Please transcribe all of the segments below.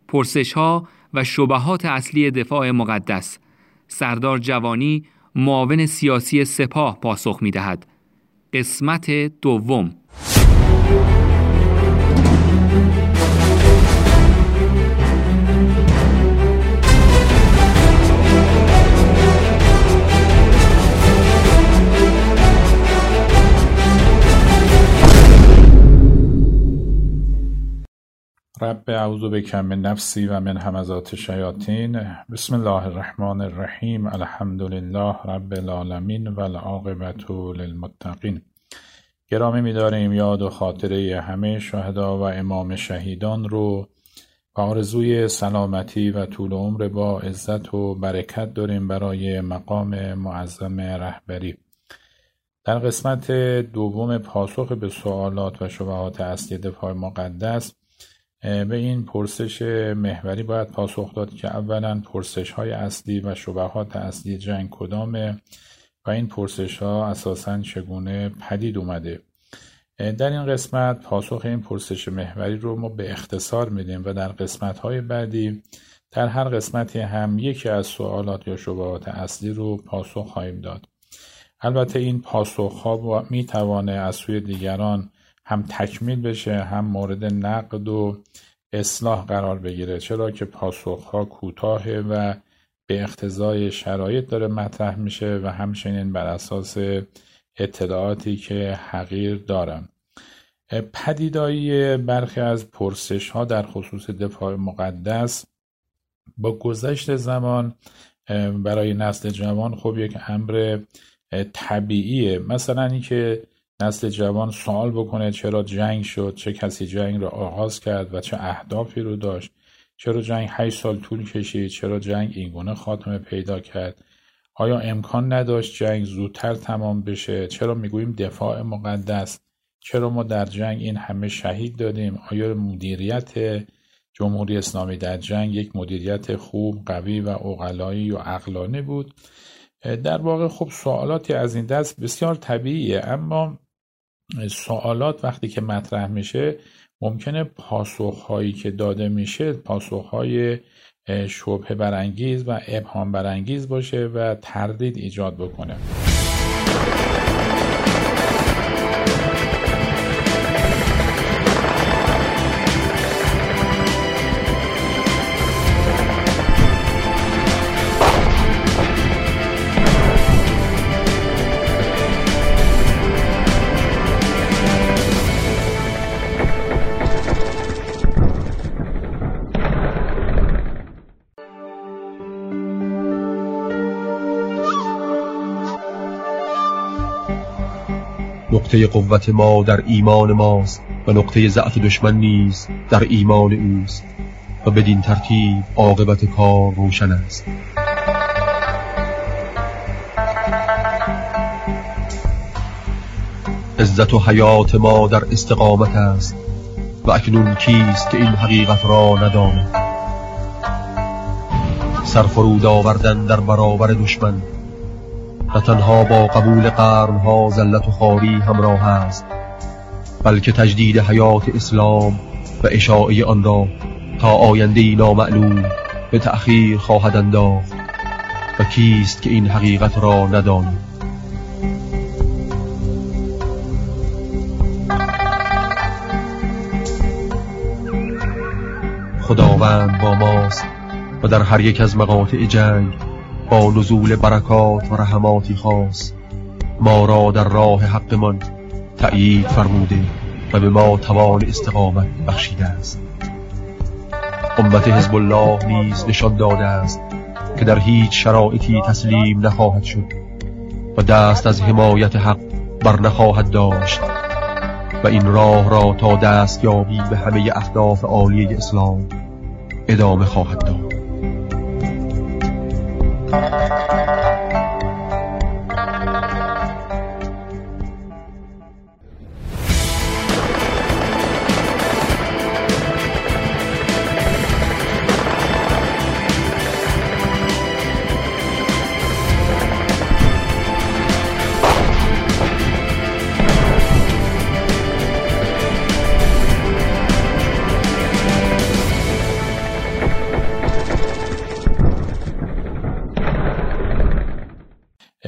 پرسش‌ها و شبهات اصلی دفاع مقدس. سردار جوانی، معاون سیاسی سپاه، پاسخ می‌دهد. قسمت دوم. رب اعوذ بک من نفسی و من همزات الشیاطین. بسم الله الرحمن الرحیم. الحمد لله رب العالمین و العاقبة للمتقین. گرامی می‌داریم یاد و خاطره همه شهدا و امام شهیدان رو و آرزوی سلامتی و طول عمر با عزت و برکت داریم برای مقام معظم رهبری. در قسمت دوم پاسخ به سوالات و شبهات اصلی دفاع مقدس به این پرسش محوری باید پاسخ داد که اولا پرسش های اصلی و شبهات اصلی جنگ کدامه و این پرسش ها اساساً چگونه پدید اومده. در این قسمت پاسخ این پرسش محوری رو ما به اختصار میدیم و در قسمت های بعدی در هر قسمتی هم یکی از سوالات یا شبهات اصلی رو پاسخ خواهیم داد. البته این پاسخ ها میتوانه از سوی دیگران هم تکمیل بشه هم مورد نقد و اصلاح قرار بگیره، چرا که پاسخها کوتاه و به اقتضای شرایط داره مطرح میشه و همچنین بر اساس اطلاعاتی که حقیر دارن. پدیدایی برخی از پرسش ها در خصوص دفاع مقدس با گذشت زمان برای نسل جوان خب یک امر طبیعیه. مثلا اینکه نسل جوان سوال بکنه چرا جنگ شد، چه کسی جنگ را آغاز کرد و چه اهدافی رو داشت، چرا جنگ 8 سال طول کشید، چرا جنگ اینگونه خاتمه پیدا کرد، آیا امکان نداشت جنگ زودتر تمام بشه، چرا میگوییم دفاع مقدس، چرا ما در جنگ این همه شهید دادیم، آیا مدیریت جمهوری اسلامی در جنگ یک مدیریت خوب، قوی و عقلایی و عقلانه بود. در واقع خب سوالاتی از این دست بسیار طبیعیه، اما سوالات وقتی که مطرح میشه ممکنه پاسخهایی که داده میشه پاسخهای شبهه برانگیز و ابهام برانگیز باشه و تردید ایجاد بکنه. نقطه قوت ما در ایمان ماست و نقطه ضعف دشمن نیز در ایمان اوست و بدین ترتیب عاقبت کار روشن است. عزت و حیات ما در استقامت است و اکنون کیست که این حقیقت را نداند. سرفرود آوردن در برابر دشمن نه تنها با قبول قرنها ذلت و خواری همراه است، بلکه تجدید حیات اسلام و اشاعه آن را تا آینده نامعلوم به تأخیر خواهد انداخت و کیست که این حقیقت را نداند. خداوند با ماست و در هر یک از مقاطع جنگ با نزول برکات و رحماتی خاص ما را در راه حقمان تأیید فرموده و به ما توان استقامت بخشیده است. امت حزب الله نیز نشان داده است که در هیچ شرایطی تسلیم نخواهد شد و دست از حمایت حق بر نخواهد داشت و این راه را تا دستیابی به همه اهداف عالی اسلام ادامه خواهد داد.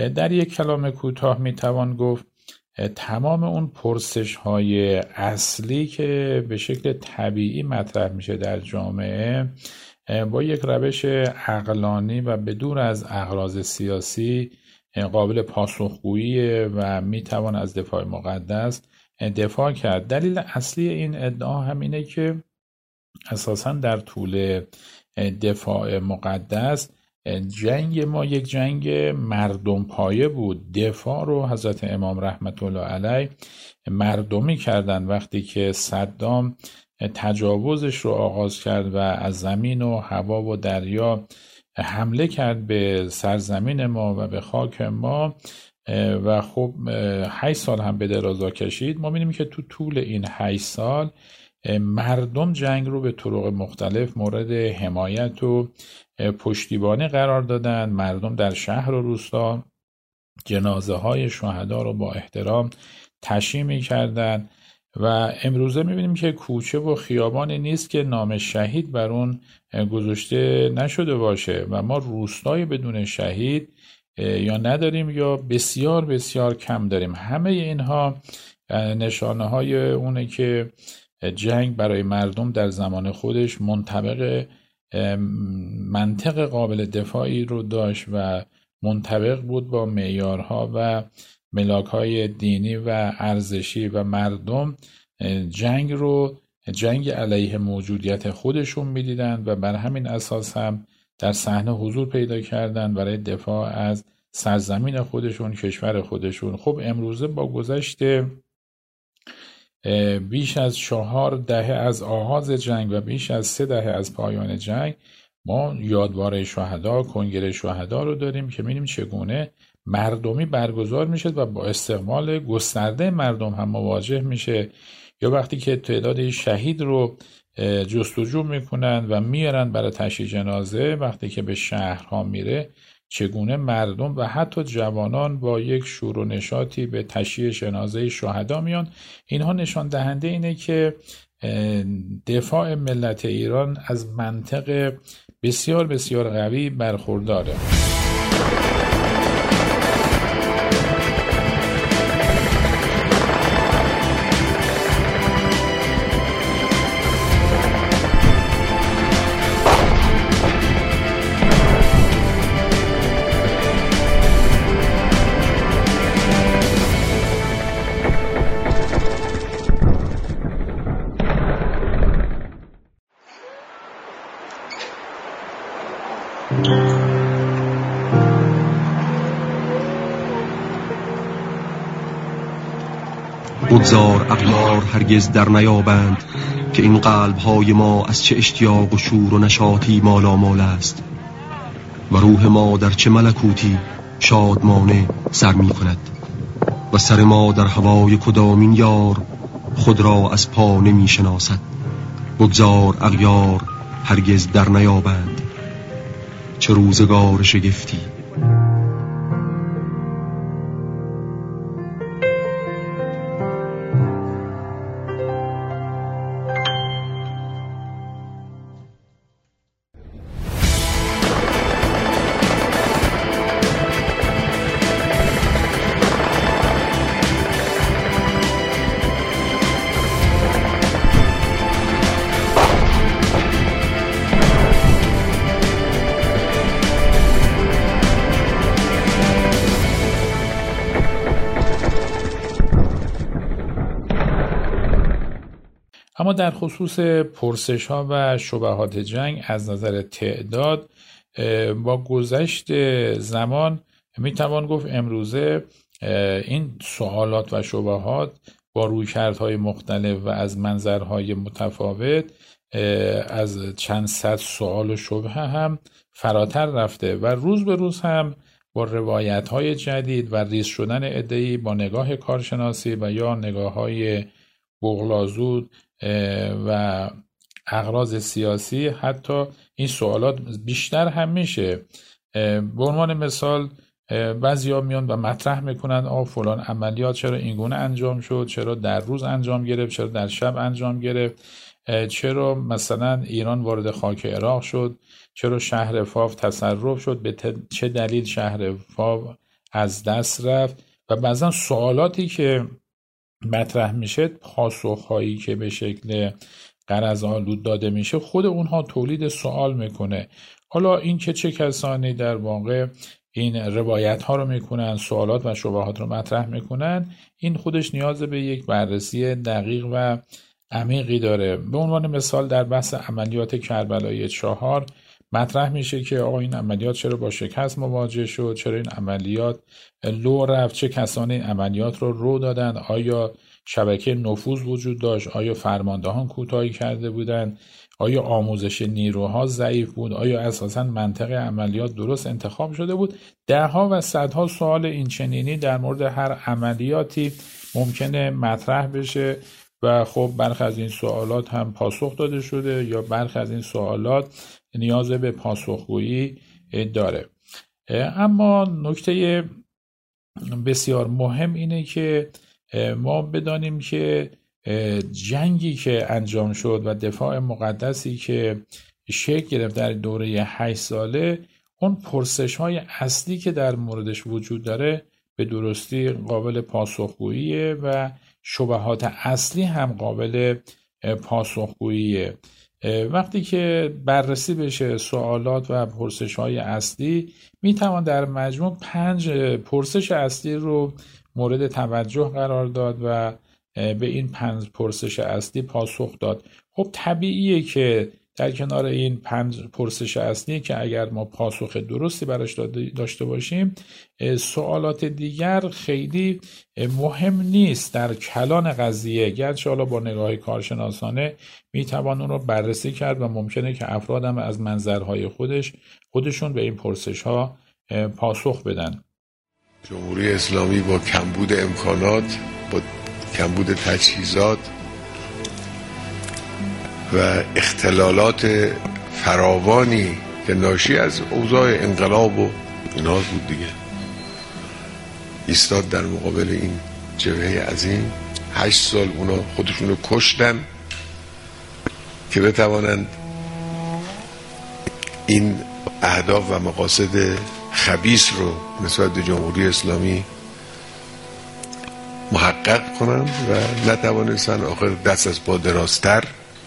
در یک کلام کوتاه میتوان گفت تمام اون پرسش های اصلی که به شکل طبیعی مطرح میشه در جامعه با یک روش عقلانی و بدور از اغراض سیاسی قابل پاسخگویی و میتوان از دفاع مقدس دفاع کرد. دلیل اصلی این ادعا هم اینه که اساساً در طول دفاع مقدس جنگ ما یک جنگ مردم پایه بود. دفاع رو حضرت امام رحمت الله علیه مردمی کردن. وقتی که صدام تجاوزش رو آغاز کرد و از زمین و هوا و دریا حمله کرد به سرزمین ما و به خاک ما و خب 8 سال هم به درازا کشید، ما می‌بینیم که تو طول این 8 سال مردم جنگ رو به طرق مختلف مورد حمایت و پشتیبانی قرار دادن. مردم در شهر و روستا جنازه های شهدا رو با احترام تشییع می‌کردن و امروزه می‌بینیم که کوچه و خیابانی نیست که نام شهید بر اون گذاشته نشده باشه و ما روستای بدون شهید یا نداریم یا بسیار بسیار کم داریم. همه اینها نشانه های اونه که جنگ برای مردم در زمان خودش منطبق منطق قابل دفاعی رو داشت و منطبق بود با معیارها و ملاک‌های دینی و ارزشی و مردم جنگ رو جنگ علیه موجودیت خودشون می‌دیدن و بر همین اساس هم در صحنه حضور پیدا کردن برای دفاع از سرزمین خودشون، کشور خودشون. خب امروزه با گذشت بیش از 4 دهه از آغاز جنگ و بیش از 3 دهه از پایان جنگ ما یادواره شهدا، کنگره شهدا رو داریم که می‌بینیم چگونه مردمی برگزار میشه و با استقبال گسترده مردم هم مواجه میشه. یا وقتی که تعداد شهید رو جستجو میکنن و میارن برای تشییع جنازه، وقتی که به شهرها میره چگونه مردم و حتی جوانان با یک شور و نشاطی به تشییع جنازه شهدا میان. اینها نشان دهنده اینه که دفاع ملت ایران از منطق بسیار بسیار قوی برخورداره. بگذار اغیار هرگز در نیابند که این قلب‌های ما از چه اشتیاق و شور و نشاطی مالامال است و روح ما در چه ملکوتی شادمانه سر می کند و سر ما در هوای کدامین یار خود را از پا نمی شناسد. بگذار اغیار هرگز در نیابند. چه روزگار شگفتی. اما در خصوص پرسش ها و شبهات جنگ از نظر تعداد با گذشت زمان میتوان گفت امروزه این سوالات و شبهات با رویکردهای مختلف و از منظرهای متفاوت از چند صد سوال و شبهه هم فراتر رفته و روز به روز هم با روایت‌های جدید و ریز شدن عده‌ای با نگاه کارشناسی و یا نگاه‌های بغض‌آلود و اغراض سیاسی حتی این سوالات بیشتر هم میشه. به عنوان مثال بعضیا میان و مطرح میکنن فلان عملیات چرا اینگونه انجام شد، چرا در روز انجام گرفت، چرا در شب انجام گرفت، چرا مثلا ایران وارد خاک عراق شد، چرا شهر فاو تصرف شد، به چه دلیل شهر فاو از دست رفت و بعضا سوالاتی که مطرح میشه، پاسخهایی که به شکل غرض‌آلود داده میشه، خود اونها تولید سوال میکنه. حالا این که چه کسانی در واقع این روایت ها رو میکنن، سوالات و شبهات رو مطرح میکنن، این خودش نیاز به یک بررسی دقیق و عمیقی داره. به عنوان مثال در بحث عملیات کربلای 4 مطرح میشه که آقا این عملیات چرا با شکست مواجه شد، چرا این عملیات لو رفت، چه کسانی این عملیات رو دادن، آیا شبکه نفوذ وجود داشت، آیا فرماندهان کوتاهی کرده بودند، آیا آموزش نیروها ضعیف بود، آیا اساساً منطقه عملیات درست انتخاب شده بود. دهها و صدها سوال این چنینی در مورد هر عملیاتی ممکنه مطرح بشه و خب برخی از این سوالات هم پاسخ داده شده یا برخی از این سوالات نیاز به پاسخگویی داره. اما نکته بسیار مهم اینه که ما بدانیم که جنگی که انجام شد و دفاع مقدسی که شکل گرفت در دوره 8 ساله، اون پرسش‌های اصلی که در موردش وجود داره به درستی قابل پاسخگوییه و شبهات اصلی هم قابل پاسخگوییه. وقتی که بررسی بشه سوالات و پرسش‌های اصلی، میتوان در مجموع 5 پرسش اصلی رو مورد توجه قرار داد و به این 5 پرسش اصلی پاسخ داد. خب طبیعیه که در کنار این 5 پرسش اصلی که اگر ما پاسخ درستی براش داشته باشیم، سوالات دیگر خیلی مهم نیست در کلان قضیه، گرچه حالا با نگاه کارشناسانه میتوان اون رو بررسی کرد و ممکنه که افراد هم از منظرهای خودشون به این پرسش ها پاسخ بدن. جمهوری اسلامی با کمبود امکانات، با کمبود تجهیزات و اختلالات فراوانی که ناشی از اوضاع انقلاب و اینا بود دیگه، ایستاد در مقابل این جبهه عظیم. 8 سال اونا خودشونو کشتن که بتوانند این اهداف و مقاصد خبیث رو نسبت به جمهوری اسلامی محقق کنن و نتوانستن. آخر دست از پا درازتر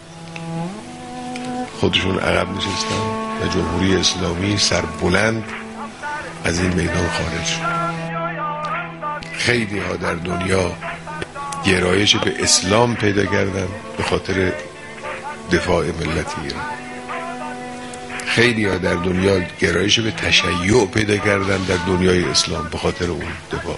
خودشون عقب نشستن و جمهوری اسلامی سربلند از این میدان خارج شد. خیلی ها در دنیا گرایش به اسلام پیدا کردن به خاطر دفاع ملت ایران. خیلی ها در دنیا گرایش به تشیع پیدا کردن در دنیای اسلام به خاطر اون دفاع.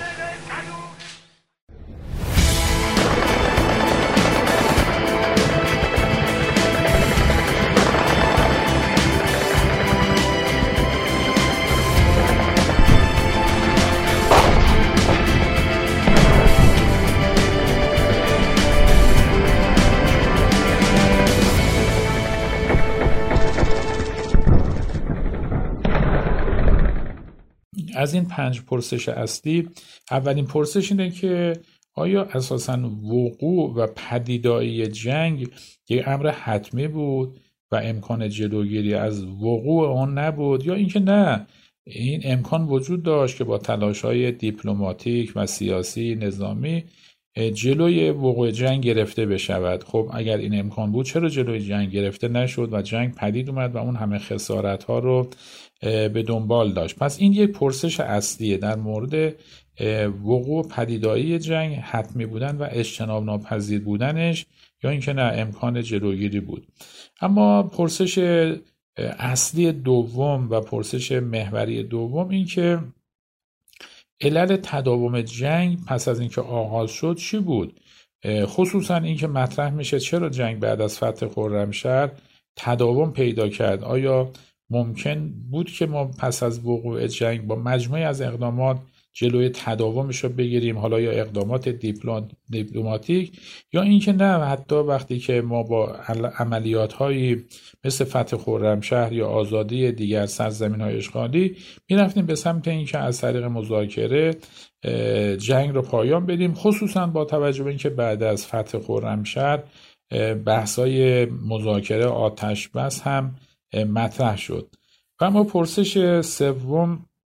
از این 5 پرسش اصلی، اولین پرسش اینه که آیا اساساً وقوع و پدیدایی جنگ یک امر حتمی بود و امکان جلوگیری از وقوع آن نبود، یا اینکه نه، این امکان وجود داشت که با تلاش‌های دیپلماتیک و سیاسی نظامی جلوی وقوع جنگ گرفته بشود. خب اگر این امکان بود چرا جلوی جنگ گرفته نشد و جنگ پدید اومد و اون همه خسارت‌ها رو به دنبال داشت؟ پس این یک پرسش اصلیه در مورد وقوع پدیدایی جنگ، حتمی بودن و اجتناب ناپذیر بودنش، یا اینکه نه امکان جلوگیری بود. اما پرسش اصلی دوم و پرسش محوری دوم این که علل تداوم جنگ پس از اینکه آغاز شد چی بود؟ خصوصا اینکه مطرح میشه چرا جنگ بعد از فتح خرمشهر تداوم پیدا کرد؟ آیا ممکن بود که ما پس از وقوع جنگ با مجموعی از اقدامات جلوی تداومش رو بگیریم، حالا یا اقدامات دیپلماتیک، یا اینکه نه، حتی وقتی که ما با عملیات هایی مثل فتح خرمشهر یا آزادی دیگر سرزمین های اشغالی میرفتیم به سمت اینکه از طریق مذاکره جنگ رو پایان بدیم، خصوصا با توجه به اینکه بعد از فتح خرمشهر بحث‌های مذاکره آتش بس هم مطرح شد. و اما پرسش سوم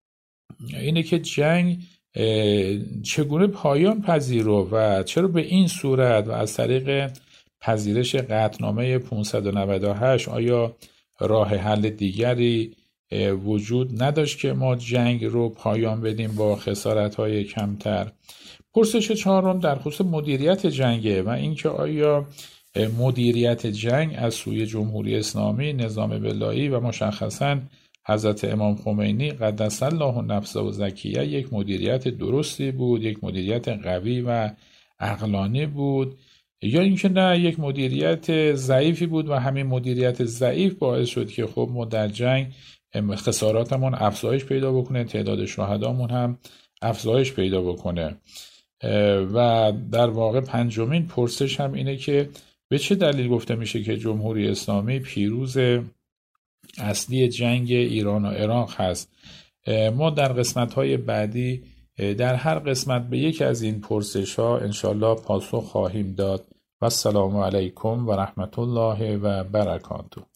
اینه که جنگ چگونه پایان پذیرو و چرا به این صورت و از طریق پذیرش قطعنامه 598 آیا راه حل دیگری وجود نداشت که ما جنگ رو پایان بدیم با خسارت‌های کمتر؟ پرسش چهارم در خصوص مدیریت جنگه و اینکه آیا مدیریت جنگ از سوی جمهوری اسلامی، نظام بلایی و مشخصاً حضرت امام خمینی قدس الله نفسه و زکیه یک مدیریت درستی بود، یک مدیریت قوی و عقلانی بود، یا اینکه نه یک مدیریت ضعیفی بود و همین مدیریت ضعیف باعث شد که خب ما در جنگ خساراتمون افزایش پیدا بکنه، تعداد شهدامون هم افزایش پیدا بکنه. و در واقع پنجمین پرسش هم اینه که به چه دلیل گفته میشه که جمهوری اسلامی پیروز اصلی جنگ ایران و عراق هست؟ ما در قسمت‌های بعدی در هر قسمت به یک از این پرسش‌ها انشالله پاسخ خواهیم داد. و السلام علیکم و رحمت الله و برکاته.